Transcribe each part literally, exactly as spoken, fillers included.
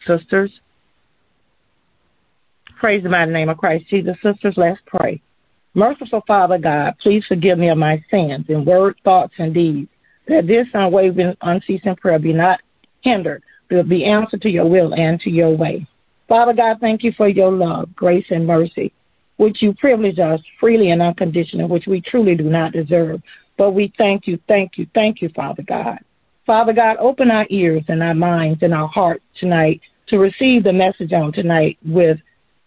sisters. Praise the mighty name of Christ Jesus. Sisters, let's pray. Merciful Father God, please forgive me of my sins in word, thoughts, and deeds, that this unwavering, unceasing prayer be not hindered, but be answered to your will and to your way. Father God, thank you for your love, grace, and mercy, which you privilege us freely and unconditionally, which we truly do not deserve. But we thank you, thank you, thank you, Father God. Father God, open our ears and our minds and our hearts tonight to receive the message on tonight with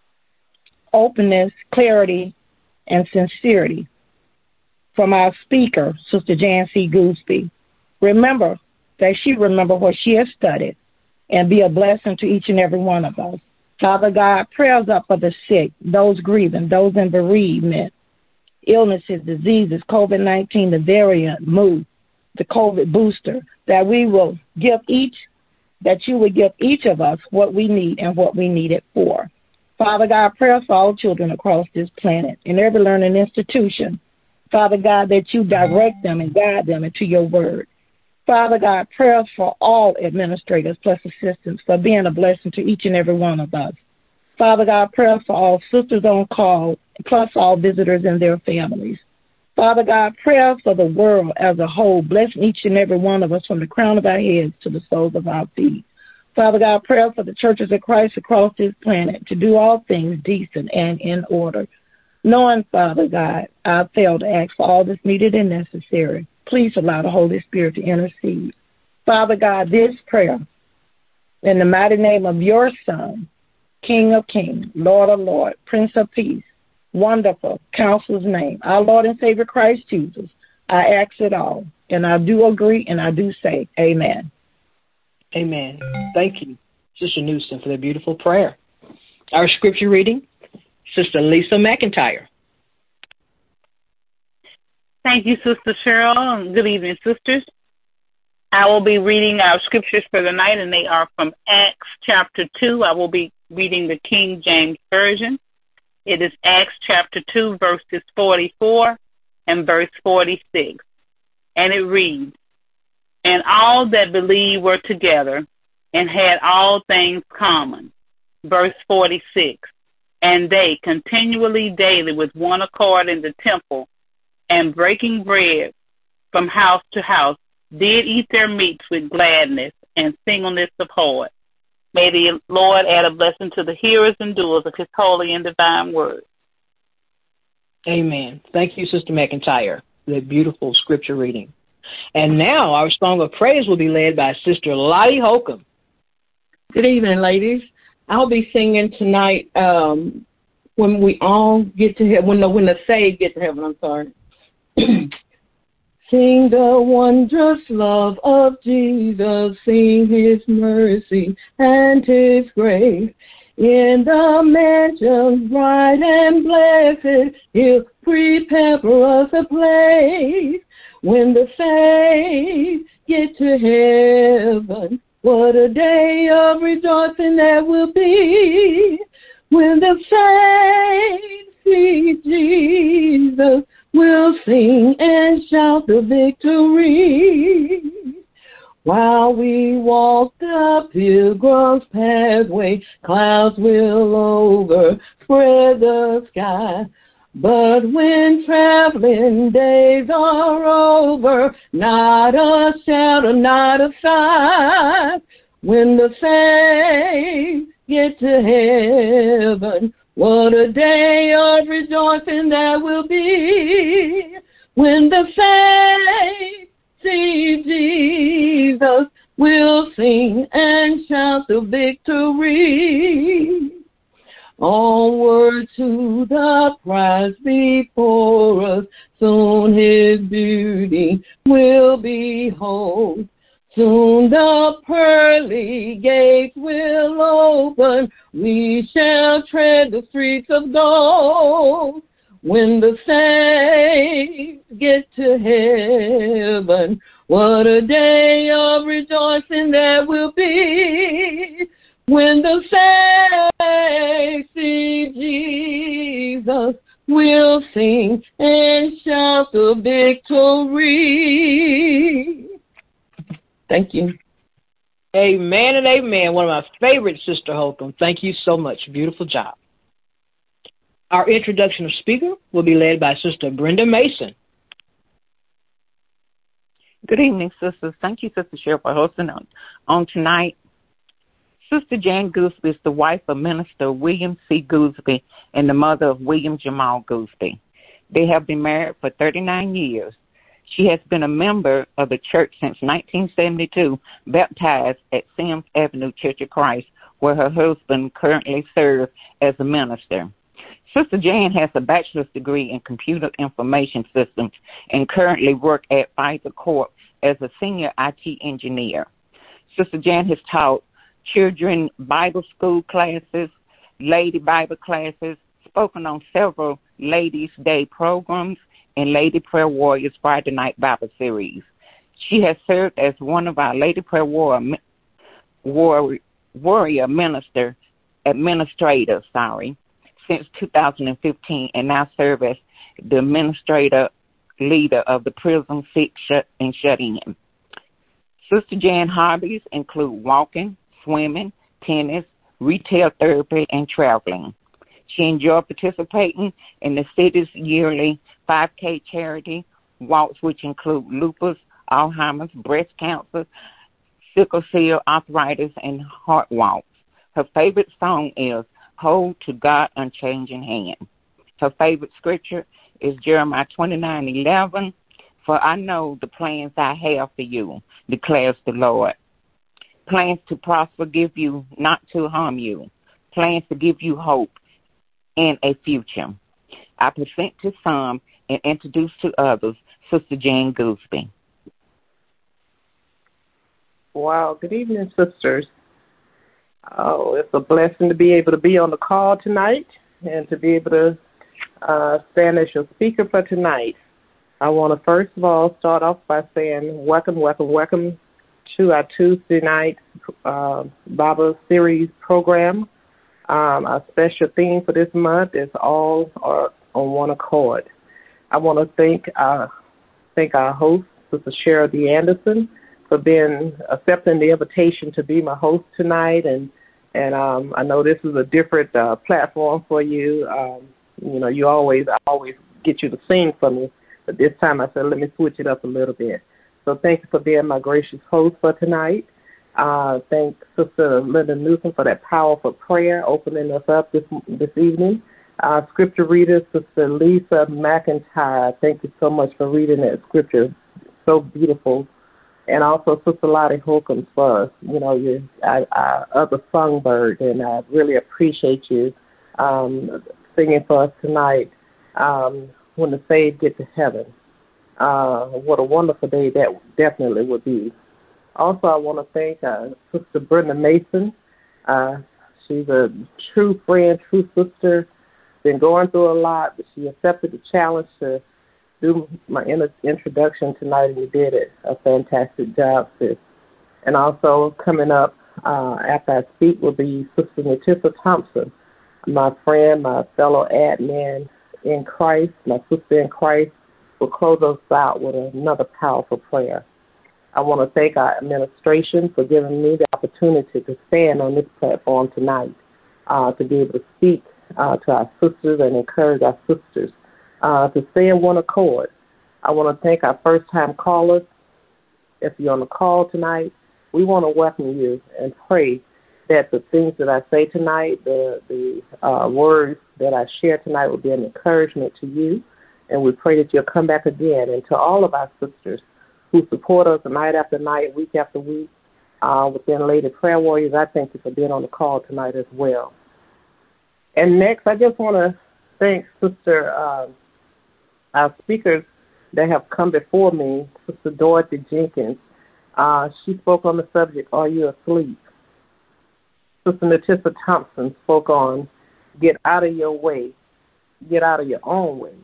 openness, clarity, and sincerity from our speaker, Sister Jan C. Gooseby. Remember that she remember what she has studied and be a blessing to each and every one of us. Father God, prayers up for the sick, those grieving, those in bereavement, illnesses, diseases, COVID nineteen, the variant, Mu, the COVID booster, that we will give each, that you would give each of us what we need and what we need it for. Father God, prayers for all children across this planet in every learning institution. Father God, that you direct them and guide them into your word. Father God, prayers for all administrators plus assistants for being a blessing to each and every one of us. Father God, prayers for all sisters on call plus all visitors and their families. Father God, prayers for the world as a whole, blessing each and every one of us from the crown of our heads to the soles of our feet. Father God, prayers for the churches of Christ across this planet to do all things decent and in order. Knowing, Father God, I failed to ask for all that's needed and necessary. Please allow the Holy Spirit to intercede. Father God, this prayer, in the mighty name of your Son, King of Kings, Lord of Lords, Prince of Peace, Wonderful, Counselor's name, our Lord and Savior Christ Jesus, I ask it all, and I do agree and I do say amen. Amen. Thank you, Sister Newsom, for that beautiful prayer. Our scripture reading, Sister Lisa McIntyre. Thank you, Sister Cheryl, and good evening, sisters. I will be reading our scriptures for the night, and they are from Acts chapter two. I will be reading the King James Version. It is Acts chapter two, verses forty-four and verse forty-six. And it reads, "And all that believed were together and had all things common." Verse forty-six, "And they continually daily with one accord in the temple, and breaking bread from house to house, did eat their meats with gladness and singleness of heart." May the Lord add a blessing to the hearers and doers of his holy and divine word. Amen. Thank you, Sister McIntyre, for that beautiful scripture reading. And now our song of praise will be led by Sister Lottie Holcomb. Good evening, ladies. I'll be singing tonight um, when we all get to heaven, when the, when the saved get to heaven, I'm sorry. Sing the wondrous love of Jesus, sing his mercy and his grace. In the mansions bright and blessed, he'll prepare for us a place. When the saints get to heaven, what a day of rejoicing there will be. When the saints see Jesus, we'll sing and shout the victory. While we walk the pilgrim's pathway, clouds will overspread the sky. But when traveling days are over, not a shadow, not a sign. When the saints get to heaven, what a day of rejoicing there will be. When the saints see Jesus, we'll sing and shout the victory. Onward to the prize before us, soon his beauty will behold. Soon the pearly gates will open, we shall tread the streets of gold. When the saints get to heaven, what a day of rejoicing there will be. When the saints see Jesus, we'll sing and shout the victory. Thank you. Amen and amen. One of my favorites, Sister Holcomb. Thank you so much. Beautiful job. Our introduction of speaker will be led by Sister Brenda Mason. Good evening, sisters. Thank you, Sister Cheryl, for hosting on, on tonight. Sister Jan Gooseby is the wife of Minister William C. Gooseby and the mother of William Jamal Gooseby. They have been married for thirty-nine years. She has been a member of the church since nineteen seventy-two, baptized at Sims Avenue Church of Christ, where her husband currently serves as a minister. Sister Jan has a bachelor's degree in computer information systems and currently works at Pfizer Corp as a senior I T engineer. Sister Jan has taught children Bible school classes, lady Bible classes, spoken on several Ladies' Day programs, and Lady Prayer Warriors Friday Night Bible Series. She has served as one of our Lady Prayer Warrior, Warrior, Warrior Minister Administrators, sorry, since two thousand fifteen, and now serves as the administrator leader of the Prison Sick Shut and Shut In. Sister Jan's hobbies include walking, swimming, tennis, retail therapy, and traveling. She enjoys participating in the city's yearly five K charity walks, which include lupus, Alzheimer's, breast cancer, sickle cell arthritis, and heart walks. Her favorite song is Hold to God Unchanging Hand. Her favorite scripture is Jeremiah twenty-nine eleven. For I know the plans I have for you, declares the Lord. Plans to prosper, give you, not to harm you. Plans to give you hope and a future. I present to some and introduce to others Sister Jan Gooseby. Wow, good evening, sisters. Oh, it's a blessing to be able to be on the call tonight and to be able to uh, stand as your speaker for tonight. I want to first of all start off by saying welcome, welcome, welcome to our Tuesday night uh, Bible series program. Um, our special theme for this month is all are on one accord. I want to thank our, thank our host, Sister Cheryl D. Anderson, for being accepting the invitation to be my host tonight, and and um, I know this is a different uh, platform for you. Um, you know, you always I always get you to sing for me, but this time I said let me switch it up a little bit. So thank you for being my gracious host for tonight. Uh, thank Sister Linda Newsom for that powerful prayer, opening us up this this evening. Uh, scripture reader, Sister Lisa McIntyre, thank you so much for reading that scripture. So beautiful. And also Sister Lottie Holcomb for, you know, your our, our other songbird, and I really appreciate you um, singing for us tonight, um, When the Saved Get to Heaven. Uh, what a wonderful day that definitely would be. Also, I want to thank uh, Sister Brenda Mason. Uh, she's a true friend, true sister, been going through a lot, but she accepted the challenge to do my in- introduction tonight, and you did it. A fantastic job, sis. And also coming up uh, after I speak will be Sister Natissa Thompson, my friend, my fellow admin in Christ, my sister in Christ, will close us out with another powerful prayer. I want to thank our administration for giving me the opportunity to stand on this platform tonight, uh, to be able to speak uh, to our sisters and encourage our sisters uh, to stay in one accord. I want to thank our first-time callers. If you're on the call tonight, we want to welcome you and pray that the things that I say tonight, the, the uh, words that I share tonight will be an encouragement to you, and we pray that you'll come back again. And to all of our sisters who support us night after night, week after week, uh, within Lady Prayer Warriors, I thank you for being on the call tonight as well. And next, I just want to thank Sister, uh, our speakers that have come before me, Sister Dorothy Jenkins. Uh, she spoke on the subject, Are You Asleep? Sister Natissa Thompson spoke on Get Out of Your Way, Get Out of Your Own Way.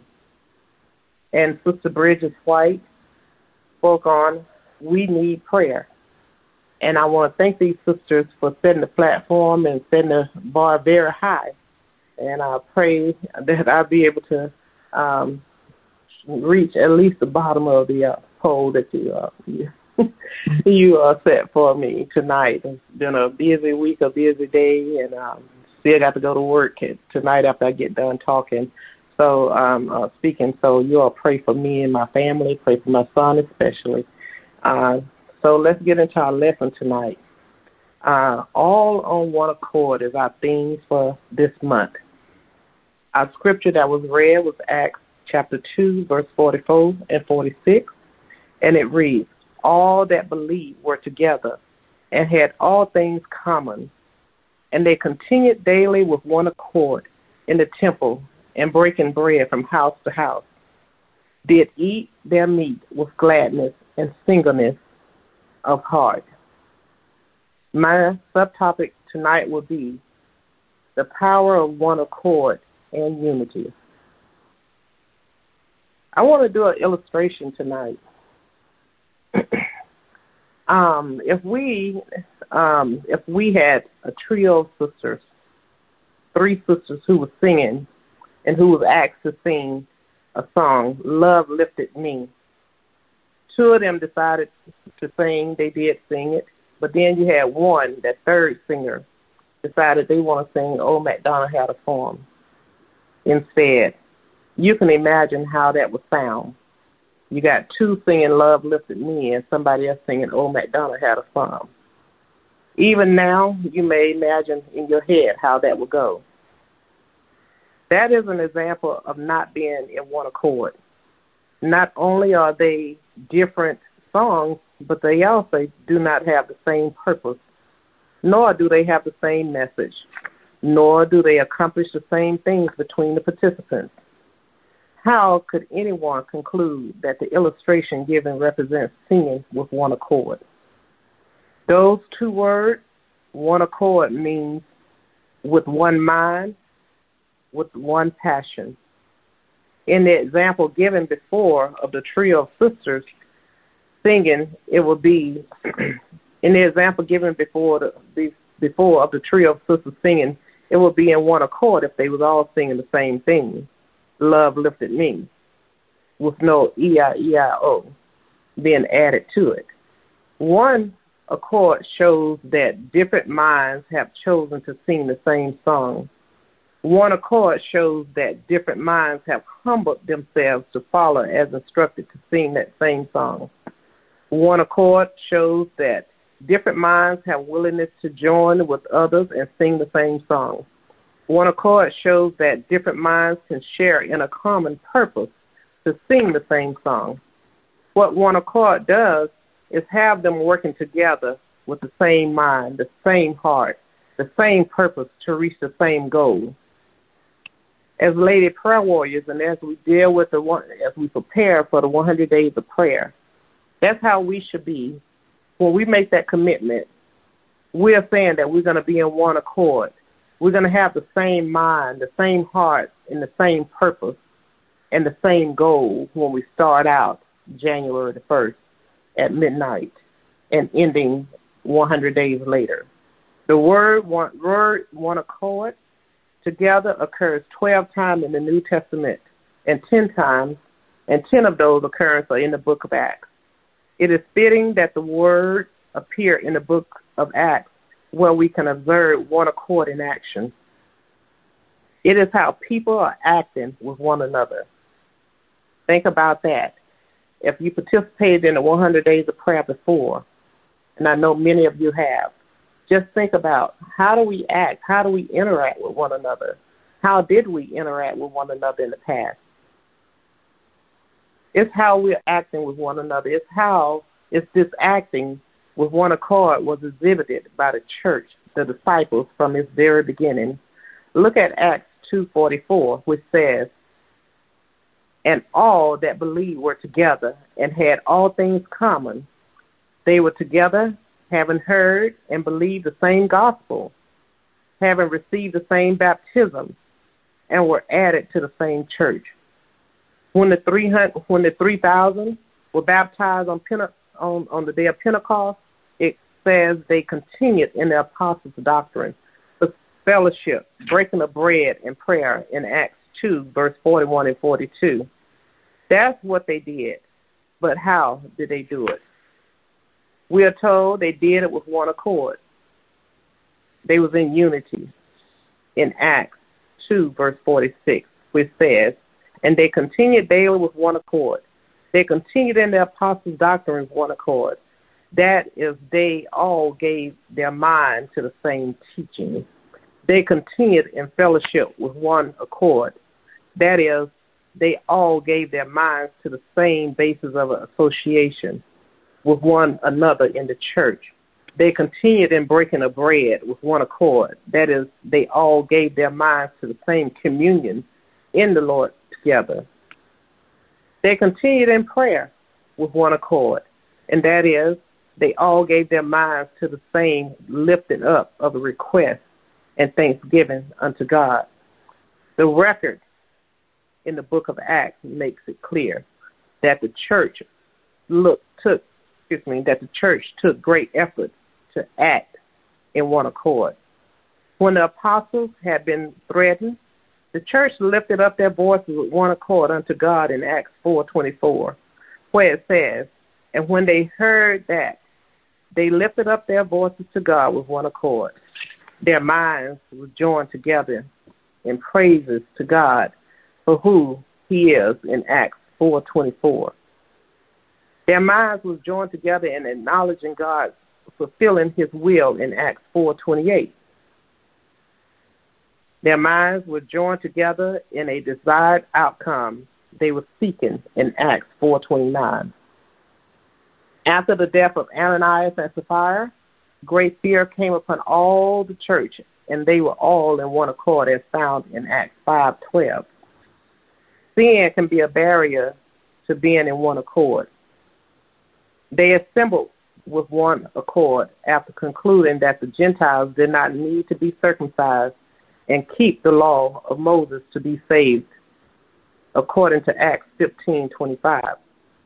And Sister Bridget White spoke on We Need Prayer. And I want to thank these sisters for setting the platform and setting the bar very high. And I pray that I'll be able to um, reach at least the bottom of the uh, pole that you, uh, you you uh, set for me tonight. It's been a busy week, a busy day, and um, still got to go to work tonight after I get done talking. So, um, uh, speaking, so you all pray for me and my family, pray for my son especially. Uh, so let's get into our lesson tonight. Uh, all on one accord is our theme for this month. Our scripture that was read was Acts chapter two, verse forty-four and forty-six, and it reads, all that believed were together and had all things common, and they continued daily with one accord in the temple and breaking bread from house to house, did eat their meat with gladness and singleness of heart. My subtopic tonight will be the power of one accord and unity. I want to do an illustration tonight. um, if we um, if we had a trio of sisters, three sisters who were singing and who was asked to sing a song, Love Lifted Me. Two of them decided to sing. They did sing it. But then you had one, that third singer, decided they want to sing Old MacDonald Had a Farm instead. You can imagine how that would sound. You got two singing Love Lifted Me and somebody else singing Old MacDonald Had a Farm. Even now, you may imagine in your head how that would go. That is an example of not being in one accord. Not only are they different songs, but they also do not have the same purpose, nor do they have the same message, nor do they accomplish the same things between the participants. How could anyone conclude that the illustration given represents singing with one accord? Those two words, one accord, means with one mind, with one passion. In the example given before of the trio of sisters singing, it will be, in the example given before the, the before of the trio of sisters singing, it will be in one accord if they was all singing the same thing, Love Lifted Me, with no E I E I O being added to it. One accord shows that different minds have chosen to sing the same song. One accord shows that different minds have humbled themselves to follow as instructed to sing that same song. One accord shows that different minds have willingness to join with others and sing the same song. One accord shows that different minds can share in a common purpose to sing the same song. What one accord does is have them working together with the same mind, the same heart, the same purpose to reach the same goal. As Lady Prayer Warriors, and as we deal with the one, as we prepare for the one hundred days of prayer, that's how we should be. When we make that commitment, we're saying that we're going to be in one accord. We're going to have the same mind, the same heart, and the same purpose, and the same goal when we start out January the first at midnight and ending one hundred days later. The word one, word one accord together occurs twelve times in the New Testament and ten times, and ten of those occurrences are in the book of Acts. It is fitting that the word appear in the book of Acts where we can observe one accord in action. It is how people are acting with one another. Think about that. If you participated in the one hundred days of prayer before, and I know many of you have, just think about how do we act, how do we interact with one another? How did we interact with one another in the past? It's how we're acting with one another. It's how it's this acting with one accord was exhibited by the church, the disciples, from its very beginning. Look at Acts two forty-four, which says, and all that believed were together and had all things common. They were together, having heard and believed the same gospel, having received the same baptism, and were added to the same church. When the three hundred, when the three thousand were baptized on, Pente- on on the day of Pentecost, it says they continued in the apostles' doctrine, the fellowship, breaking of bread, and prayer in Acts two, verse forty-one and forty-two. That's what they did. But how did they do it? We are told they did it with one accord. They was in unity in Acts two, verse forty-six, which says, and they continued daily with one accord. They continued in the apostles' doctrine with one accord. That is, they all gave their mind to the same teaching. They continued in fellowship with one accord. That is, they all gave their minds to the same basis of association with one another in the church. They continued in breaking of bread with one accord. That is, they all gave their minds to the same communion in the Lord together. They continued in prayer with one accord, and that is, they all gave their minds to the same lifting up of a request and thanksgiving unto God. The record in the book of Acts makes it clear that the church look, took, excuse me, that the church took great effort to act in one accord. When the apostles had been threatened, the church lifted up their voices with one accord unto God in Acts four twenty-four, where it says, and when they heard that, they lifted up their voices to God with one accord. Their minds were joined together in praises to God for who he is in Acts four twenty-four. Their minds were joined together in acknowledging God fulfilling his will in Acts four twenty-eight. Their minds were joined together in a desired outcome they were seeking in Acts four twenty-nine. After the death of Ananias and Sapphira, great fear came upon all the church, and they were all in one accord as found in Acts five twelve. Sin can be a barrier to being in one accord. They assembled with one accord after concluding that the Gentiles did not need to be circumcised and keep the law of Moses to be saved, according to Acts fifteen twenty-five.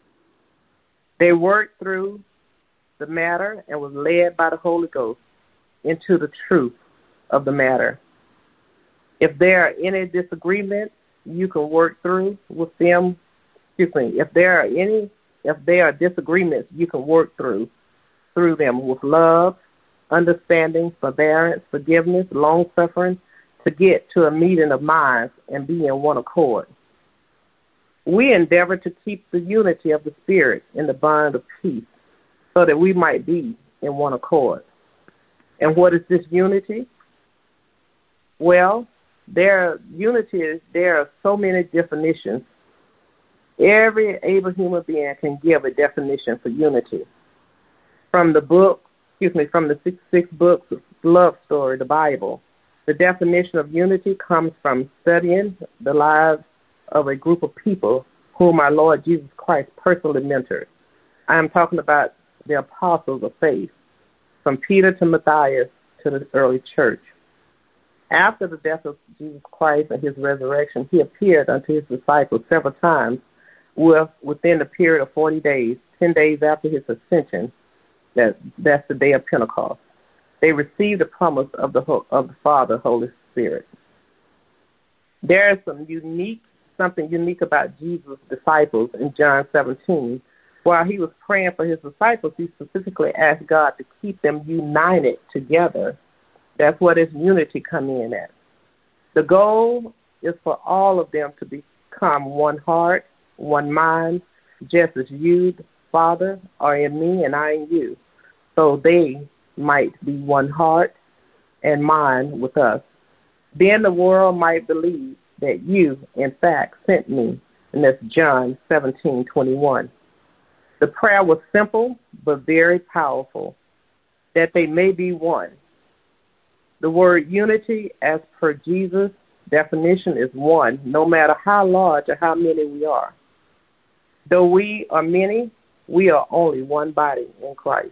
They worked through the matter and was led by the Holy Ghost into the truth of the matter. If there are any disagreements you can work through with them, excuse me, if there are any, if there are disagreements you can work through, through them with love, understanding, forbearance, forgiveness, long-suffering, to get to a meeting of minds and be in one accord. We endeavor to keep the unity of the Spirit in the bond of peace so that we might be in one accord. And what is this unity? Well, there unity is, there are so many definitions. Every able human being can give a definition for unity. From the book, excuse me, from the sixty-six books of love story, the Bible, the definition of unity comes from studying the lives of a group of people whom our Lord Jesus Christ personally mentored. I am talking about the apostles of faith, from Peter to Matthias to the early church. After the death of Jesus Christ and his resurrection, he appeared unto his disciples several times with, within the period of forty days, ten days after his ascension. That, that's the day of Pentecost. They received the promise of the, of the Father, Holy Spirit. There is some unique, something unique about Jesus' disciples in John seventeen. While he was praying for his disciples, he specifically asked God to keep them united together. That's where this unity come in at. The goal is for all of them to become one heart, one mind, just as you, Father, are in me and I in you, so they might be one heart and mind with us. Then the world might believe that you, in fact, sent me. And that's John seventeen twenty-one. The prayer was simple but very powerful, that they may be one. The word unity, as per Jesus' definition, is one, no matter how large or how many we are. Though we are many, we are only one body in Christ.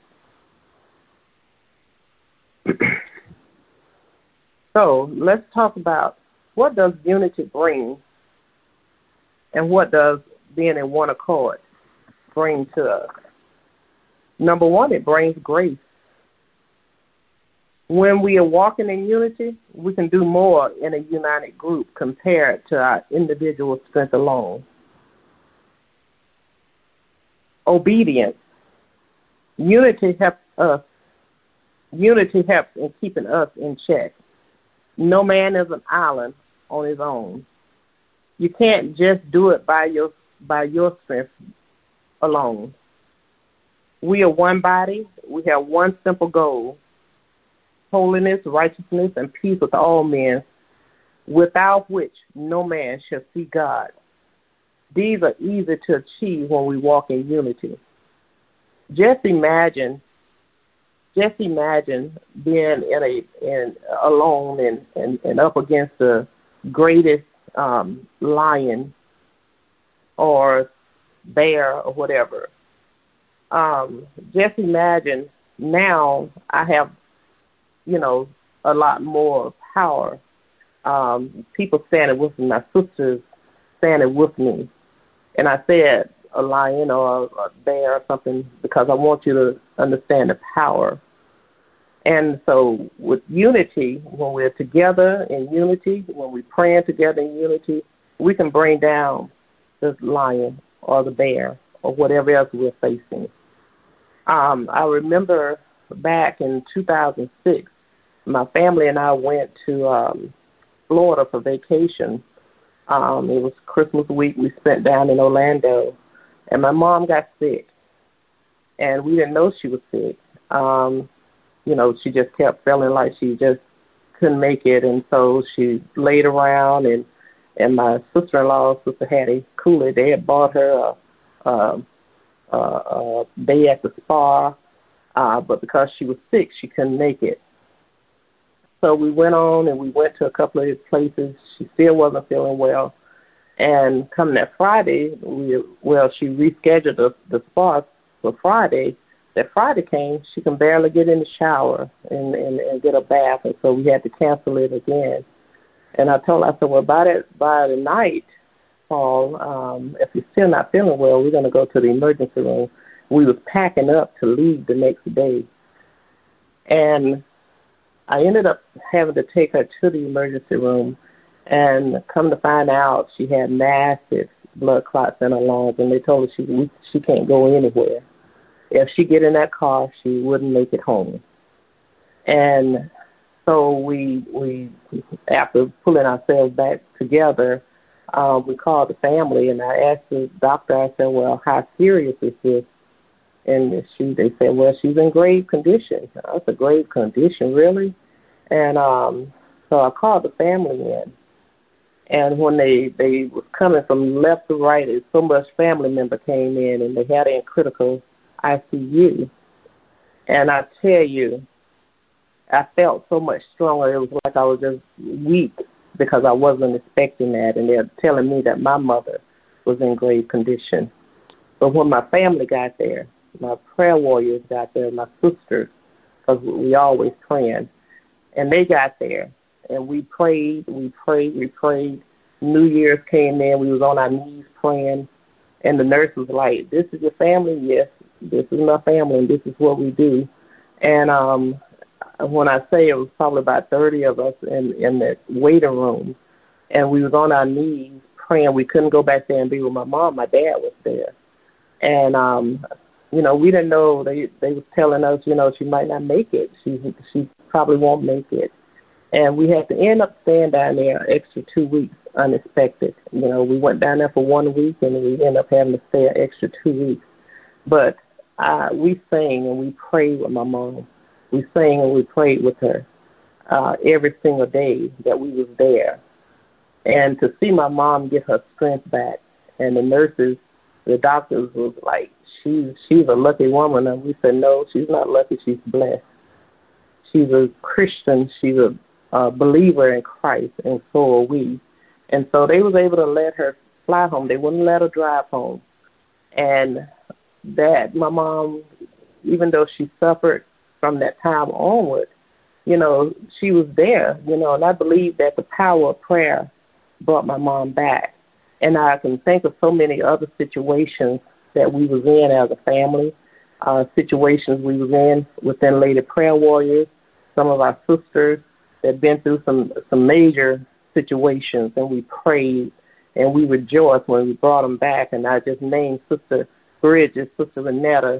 So let's talk about what does unity bring and what does being in one accord bring to us. Number one, it brings grace. When we are walking in unity, we can do more in a united group compared to our individual strength alone. Obedience. Unity helps us. Unity helps in keeping us in check. No man is an island on his own. You can't just do it by your by your strength alone. We are one body. We have one simple goal: holiness, righteousness, and peace with all men, without which no man shall see God. These are easy to achieve when we walk in unity. Just imagine, just imagine being in a in alone and, and, and up against the greatest um, lion or bear or whatever. Um, just imagine now I have, you know, a lot more power. Um, people standing with me, my sisters standing with me. And I said a lion or a bear or something because I want you to understand the power. And so with unity, when we're together in unity, when we're praying together in unity, we can bring down this lion or the bear or whatever else we're facing. Um, I remember back in two thousand six, my family and I went to um, Florida for vacation. Um, it was Christmas week. We spent down in Orlando, and my mom got sick, and we didn't know she was sick. Um, you know, she just kept feeling like she just couldn't make it, and so she laid around, and, and my sister-in-law, Sister Hattie Cooley, they had bought her a, a, a, a day at the spa, uh, but because she was sick, she couldn't make it. So we went on and we went to a couple of places. She still wasn't feeling well. And coming that Friday, we, well, she rescheduled the, the spa for Friday. That Friday came, she can barely get in the shower and, and, and get a bath, and so we had to cancel it again. And I told her, I said, well, by, that, by the night, Paul, um, if you're still not feeling well, we're going to go to the emergency room. We was packing up to leave the next day. And I ended up having to take her to the emergency room, and come to find out she had massive blood clots in her lungs, and they told her she she can't go anywhere. If she get in that car, she wouldn't make it home. And so we we after pulling ourselves back together, um, we called the family, and I asked the doctor. I said, "Well, how serious is this?" And she they said, "Well, she's in grave condition." That's a grave condition, really. And um, so I called the family in. And when they, they was coming from left to right, so much family member came in, and they had her in critical I C U. And I tell you, I felt so much stronger. It was like I was just weak because I wasn't expecting that. And they're telling me that my mother was in grave condition. But when my family got there, my prayer warriors got there, my sisters, because we always praying, and they got there. And we prayed, we prayed, we prayed. New Year's came in, we was on our knees praying, and the nurse was like, "This is your family?" "Yes, this is my family, and this is what we do." And um, when I say it was probably about thirty of us in, in the waiting room, and we was on our knees praying. We couldn't go back there and be with my mom. My dad was there. And, um, you know, we didn't know. They, they was telling us, you know, she might not make it. She, she probably won't make it. And we had to end up staying down there an extra two weeks, unexpected. You know, we went down there for one week, and we ended up having to stay an extra two weeks. But uh, we sang and we prayed with my mom. We sang and we prayed with her uh, every single day that we was there. And to see my mom get her strength back, and the nurses, the doctors was like, she's, she's a lucky woman. And we said, no, she's not lucky, she's blessed. She's a Christian, she's a Uh, believer in Christ, and so are we. And so they was able to let her fly home. They wouldn't let her drive home. And that, my mom, even though she suffered from that time onward, you know, she was there, you know, and I believe that the power of prayer brought my mom back. And I can think of so many other situations that we was in as a family, uh, situations we was in within Lady Prayer Warriors, some of our sisters that been through some some major situations, and we prayed and we rejoiced when we brought them back. And I just named Sister Bridget, Sister Renetta,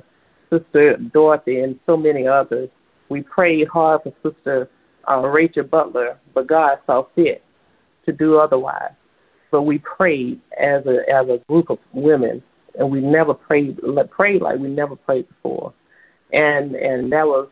Sister Dorothy and so many others. We prayed hard for Sister uh, Rachel Butler, but God saw fit to do otherwise. But we prayed as a as a group of women, and we never prayed prayed like we never prayed before. And and that was,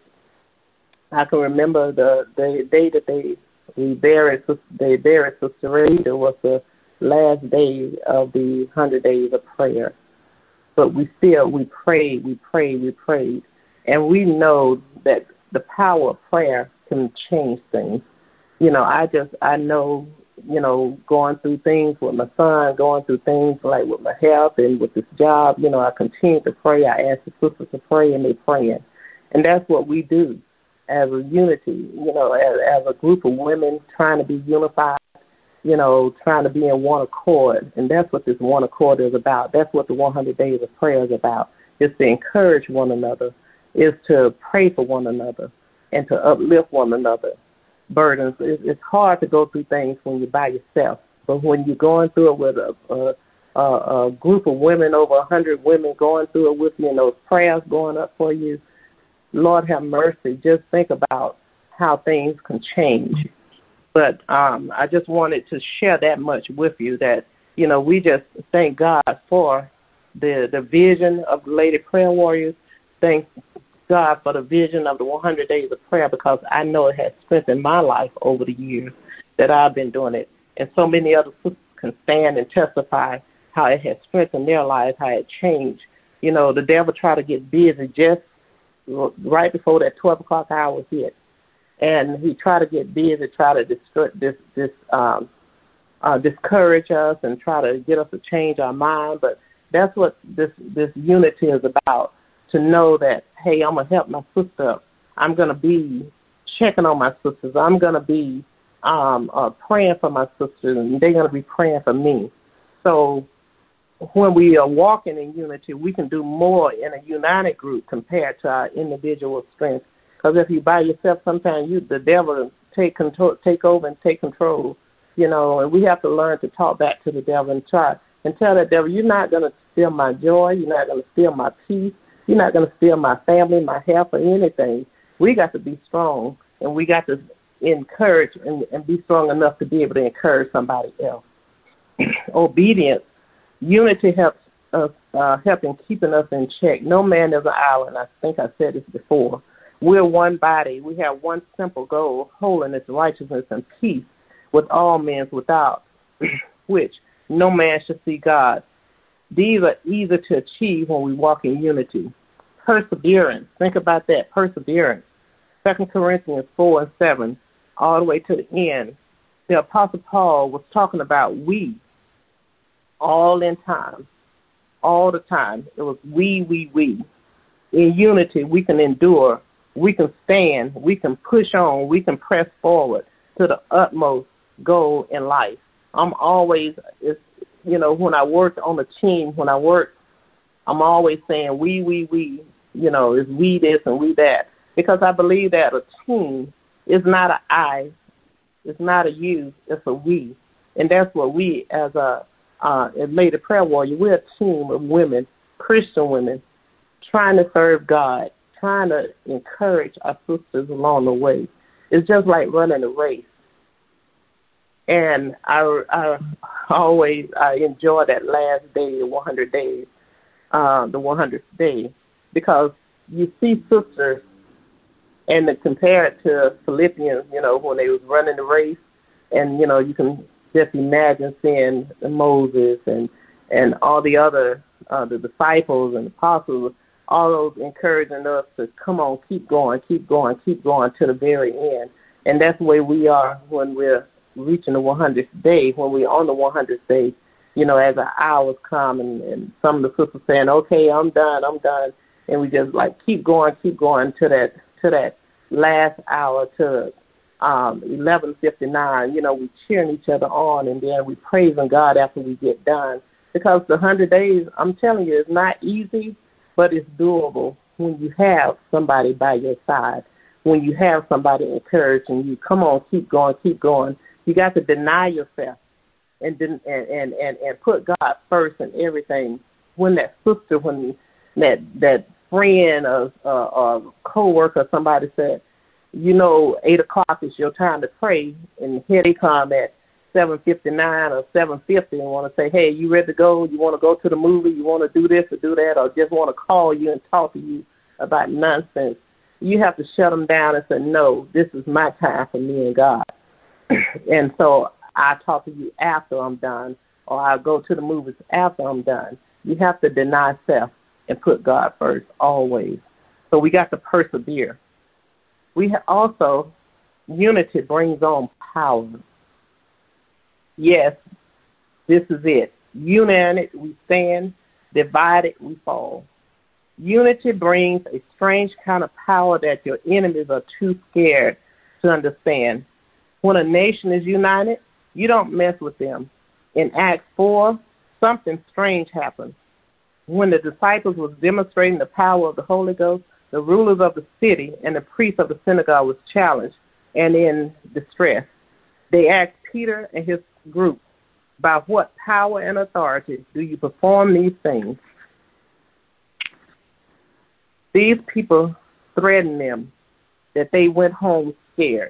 I can remember the, the day that they we buried they buried Sister Rita was the last day of the hundred days of prayer. But we still we prayed, we prayed, we prayed, and we know that the power of prayer can change things. You know, I just I know. You know, going through things with my son, going through things like with my health and with this job, you know, I continue to pray. I ask the sisters to pray, and they're praying. And that's what we do as a unity, you know, as, as a group of women trying to be unified, you know, trying to be in one accord. And that's what this one accord is about. That's what the one hundred days of prayer is about. It's to encourage one another. It's to pray for one another and to uplift one another. Burdens. It's hard to go through things when you're by yourself, but when you're going through it with a, a, a group of women, over a hundred women going through it with you, and those prayers going up for you, Lord have mercy. Just think about how things can change. But um, I just wanted to share that much with you that, you know, we just thank God for the the vision of the Lady Prayer Warriors. Thank God for the vision of the one hundred days of prayer, because I know it has strengthened my life over the years that I've been doing it. And so many other sisters can stand and testify how it has strengthened their lives, how it changed. You know, the devil tried to get busy just right before that twelve o'clock hour hit. And he tried to get busy, try to destroy, this, this, um, uh, discourage us and try to get us to change our mind. But that's what this, this unity is about. To know that, hey, I'm going to help my sister up. I'm going to be checking on my sisters. I'm going to be um, uh, praying for my sisters, and they're going to be praying for me. So when we are walking in unity, we can do more in a united group compared to our individual strength. Because if you're by yourself, sometimes you, the devil take control, take over and take control, you know, and we have to learn to talk back to the devil and try and tell that devil, you're not going to steal my joy. You're not going to steal my peace. You're not going to steal my family, my health, or anything. We got to be strong, and we got to encourage and, and be strong enough to be able to encourage somebody else. Obedience, unity helps us, uh, helping keeping us in check. No man is an island. I think I said this before. We're one body. We have one simple goal: holiness, righteousness, and peace with all men, without which no man should see God. These are easy to achieve when we walk in unity. Perseverance. Think about that. Perseverance. Second Corinthians four and seven, all the way to the end. The Apostle Paul was talking about we, all in time, all the time. It was we, we, we. In unity, we can endure, we can stand, we can push on, we can press forward to the utmost goal in life. I'm always, it's, you know, when I work on a team, when I work, I'm always saying we, we, we, you know, is we this and we that. Because I believe that a team is not an I, it's not a you, it's a we. And that's what we, as a uh, Lady Prayer Warrior, we're a team of women, Christian women, trying to serve God, trying to encourage our sisters along the way. It's just like running a race. And I, I always I enjoy that last day, the one hundred days, uh, the one hundredth day, because you see sisters, and to compare it to Philippians, you know, when they was running the race, and, you know, you can just imagine seeing Moses and, and all the other, uh, the disciples and apostles, all those encouraging us to come on, keep going, keep going, keep going to the very end. And that's the way we are when we're reaching the one hundredth day, when we're on the one hundredth day, you know, as the hours come and, and some of the sisters saying, okay, I'm done, I'm done. And we just like keep going, keep going to that to that last hour, to um, eleven fifty-nine. You know, we cheering each other on, and then we praising God after we get done. Because the one hundred days, I'm telling you, it's not easy, but it's doable when you have somebody by your side, when you have somebody encouraging you. Come on, keep going, keep going. You got to deny yourself and and and, and, and put God first in everything. When that sister, when that that friend or, uh, or co-worker, somebody said, you know, eight o'clock is your time to pray, and here they come at seven fifty-nine or seven fifty and want to say, hey, you ready to go? You want to go to the movie? You want to do this or do that, or just want to call you and talk to you about nonsense? You have to shut them down and say, no, this is my time for me and God. And so I talk to you after I'm done, or I go to the movies after I'm done. You have to deny self and put God first always. So we got to persevere. We have also, unity brings on power. Yes, this is it. United, we stand. Divided, we fall. Unity brings a strange kind of power that your enemies are too scared to understand. When a nation is united, you don't mess with them. In Acts four, something strange happened. When the disciples was demonstrating the power of the Holy Ghost, the rulers of the city and the priests of the synagogue was challenged and in distress. They asked Peter and his group, by what power and authority do you perform these things? These people threatened them that they went home scared.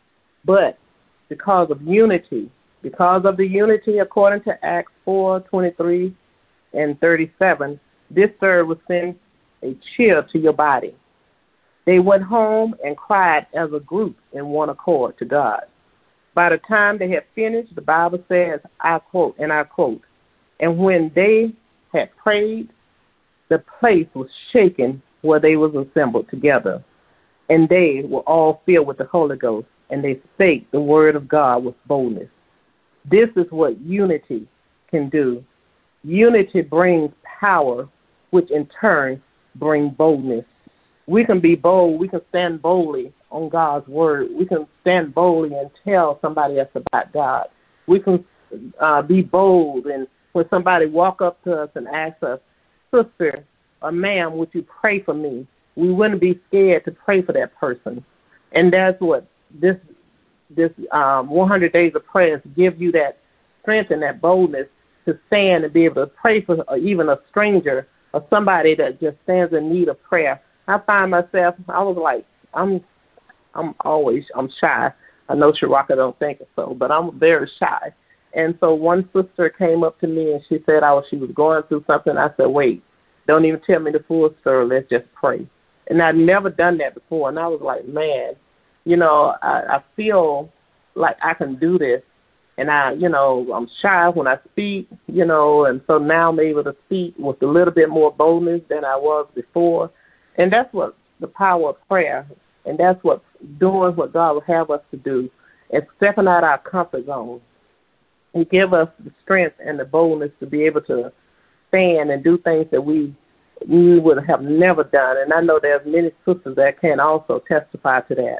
But because of unity, because of the unity according to Acts four, twenty-three and thirty-seven, this serve will send a chill to your body. They went home and cried as a group in one accord to God. By the time they had finished, the Bible says, I quote, and I quote, and when they had prayed, the place was shaken where they was assembled together, and they were all filled with the Holy Ghost, and they spake the word of God with boldness. This is what unity can do. Unity brings power, which in turn brings boldness. We can be bold. We can stand boldly on God's word. We can stand boldly and tell somebody else about God. We can uh, be bold, and when somebody walk up to us and ask us, sister or ma'am, would you pray for me? We wouldn't be scared to pray for that person. And that's what this this um, one hundred days of prayers give you, that strength and that boldness to stand and be able to pray for even a stranger or somebody that just stands in need of prayer. I find myself, I was like, I'm I'm always, I'm shy. I know Shiraka don't think so, but I'm very shy. And so one sister came up to me and she said I was, she was going through something. I said, wait, don't even tell me the full story. Let's just pray. And I'd never done that before. And I was like, man, you know, I, I feel like I can do this. And I, you know, I'm shy when I speak, you know, and so now I'm able to speak with a little bit more boldness than I was before. And that's what the power of prayer, and that's what doing what God will have us to do, and stepping out our comfort zone. He give us the strength and the boldness to be able to stand and do things that we we would have never done. And I know there's many sisters that can also testify to that.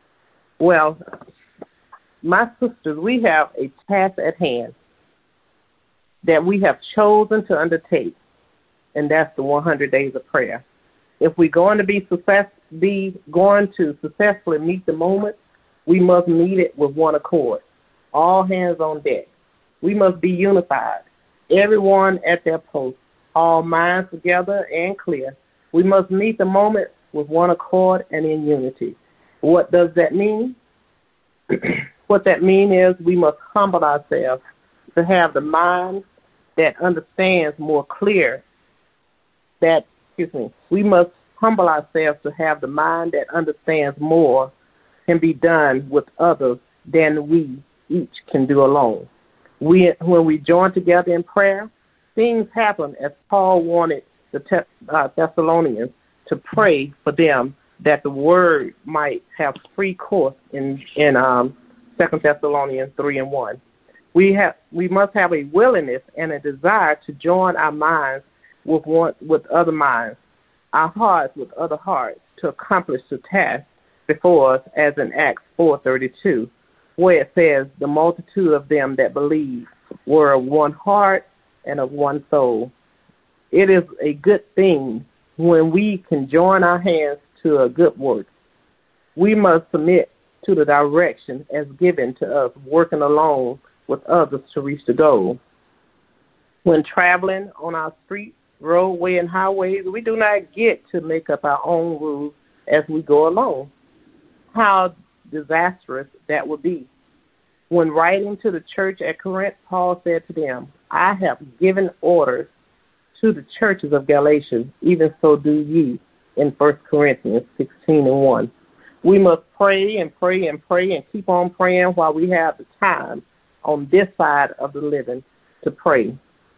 Well, my sisters, we have a task at hand that we have chosen to undertake, and that's the one hundred days of prayer. If we're going to be success, be going to successfully meet the moment, we must meet it with one accord. All hands on deck. We must be unified. Everyone at their post. All minds together and clear. We must meet the moment with one accord and in unity. What does that mean? What that means is we must humble ourselves to have the mind that understands more clear that Excuse me. We must humble ourselves to have the mind that understands more can be done with others than we each can do alone. We, when we join together in prayer, things happen as Paul wanted the Te- uh, Thessalonians to pray for them that the word might have free course in in um, Second Thessalonians three and one. We have we must have a willingness and a desire to join our minds with one with other minds, our hearts with other hearts, to accomplish the task before us, as in Acts four thirty-two, where it says, the multitude of them that believe were of one heart and of one soul. It is a good thing when we can join our hands to a good work. We must submit to the direction as given to us, working alone with others to reach the goal. When traveling on our streets, roadway and highways. We do not get to make up our own rules as we go along. How disastrous that would be. When writing to the church at Corinth, Paul said to them, I have given orders to the churches of Galatia, even so do ye, in First Corinthians sixteen and one. We must pray and pray and pray and keep on praying while we have the time on this side of the living to pray.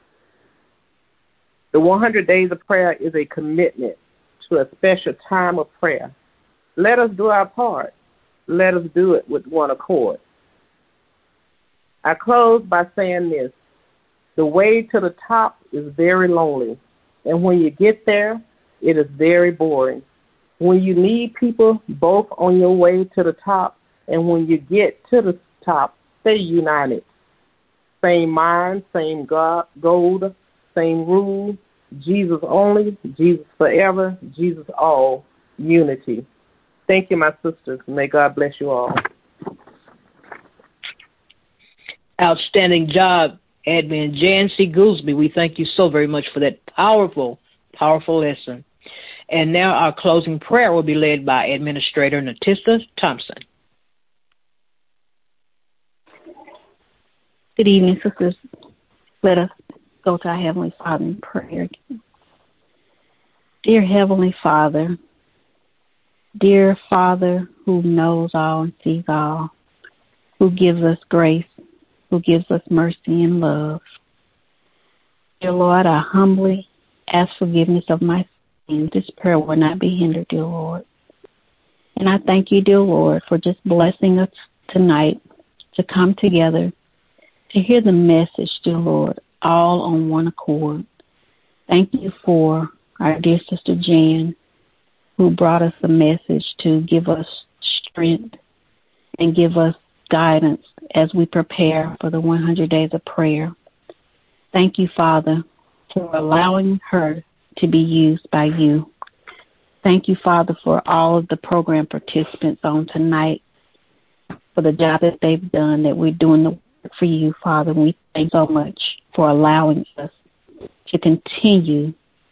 The one hundred days of prayer is a commitment to a special time of prayer. Let us do our part. Let us do it with one accord. I close by saying this. The way to the top is very lonely, and when you get there, it is very boring. When you need people both on your way to the top and when you get to the top, stay united. Same mind, same God, goal, same rule, Jesus only, Jesus forever, Jesus all, unity. Thank you, my sisters. May God bless you all. Outstanding job, Admin Jan C. Goolsby. We thank you so very much for that powerful, powerful lesson. And now our closing prayer will be led by Administrator Natista Thompson. Good evening, sisters. Let us go to our Heavenly Father in prayer. Dear Heavenly Father, dear Father who knows all and sees all, who gives us grace, who gives us mercy and love. Dear Lord, I humbly ask forgiveness of my sins. This prayer will not be hindered, dear Lord. And I thank you, dear Lord, for just blessing us tonight to come together to hear the message, dear Lord, all on one accord. Thank you for our dear sister Jan, who brought us a message to give us strength and give us guidance as we prepare for the one hundred days of prayer. Thank you, Father, for allowing her to be used by you. Thank you, Father, for all of the program participants on tonight, for the job that they've done, that we're doing the work for you, Father. And we thank you so much for allowing us to continue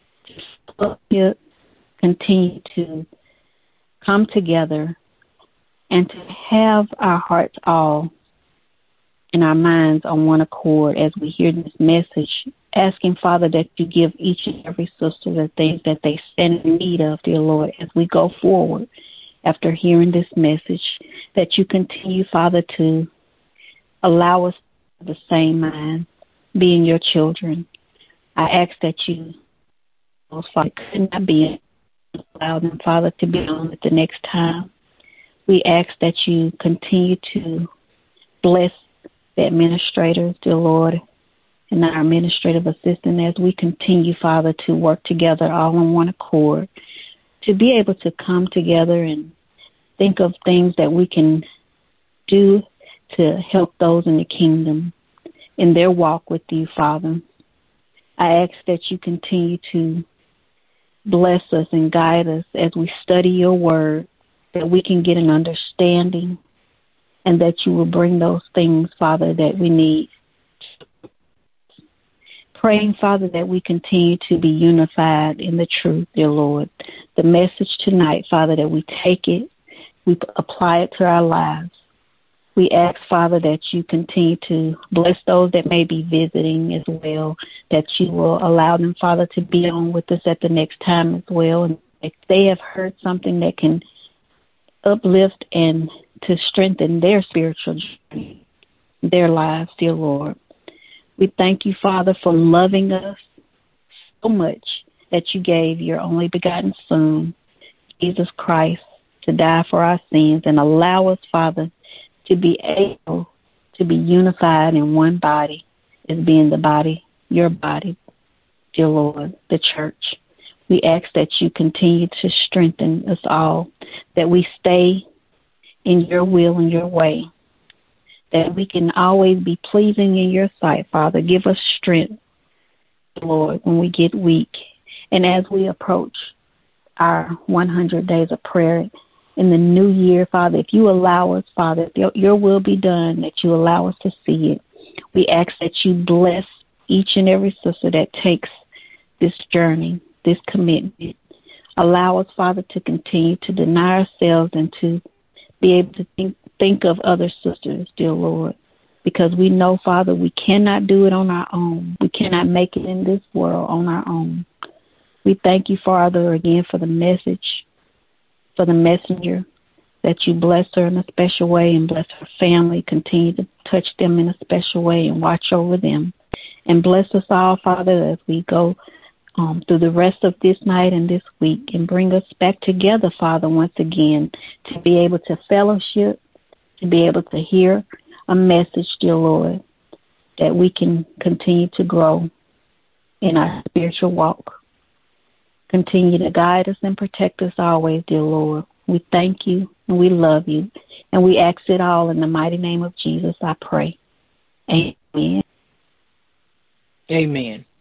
to continue to come together and to have our hearts all and our minds on one accord as we hear this message, asking, Father, that you give each and every sister the things that they stand in need of, dear Lord, as we go forward after hearing this message, that you continue, Father, to allow us to have the same mind, being your children. I ask that you, Father, could not be allow them, Father, to be on at the next time. We ask that you continue to bless the administrators, dear Lord, and our administrative assistant as we continue, Father, to work together all on one accord, to be able to come together and think of things that we can do to help those in the kingdom in their walk with you, Father. I ask that you continue to bless us and guide us as we study your word, that we can get an understanding, and that you will bring those things, Father, that we need. Praying, Father, that we continue to be unified in the truth, dear Lord. The message tonight, Father, that we take it, we apply it to our lives. We ask, Father, that you continue to bless those that may be visiting as well, that you will allow them, Father, to be on with us at the next time as well. And if they have heard something that can uplift and to strengthen their spiritual journey, their lives, dear Lord. We thank you, Father, for loving us so much that you gave your only begotten Son, Jesus Christ, to die for our sins and allow us, Father, to be able to be unified in one body as being the body, your body, dear Lord, the church. We ask that you continue to strengthen us all, that we stay in your will and your way, that we can always be pleasing in your sight, Father. Give us strength, Lord, when we get weak. And as we approach our one hundred days of prayer in the new year, Father, if you allow us, Father, if your will be done, that you allow us to see it. We ask that you bless each and every sister that takes this journey, this commitment. Allow us, Father, to continue to deny ourselves and to be able to think, think of other sisters, dear Lord, because we know, Father, we cannot do it on our own. We cannot make it in this world on our own. We thank you, Father, again for the message, for the messenger, that you bless her in a special way and bless her family. Continue to touch them in a special way and watch over them. And bless us all, Father, as we go um, through the rest of this night and this week, and bring us back together, Father, once again, to be able to fellowship, to be able to hear a message, dear Lord, that we can continue to grow in our spiritual walk. Continue to guide us and protect us always, dear Lord. We thank you and we love you, and we ask it all in the mighty name of Jesus, I pray. Amen. Amen.